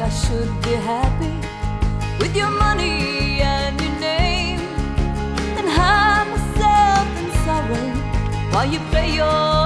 I should be happy with your money and your name, then hide myself in sorrow while you play your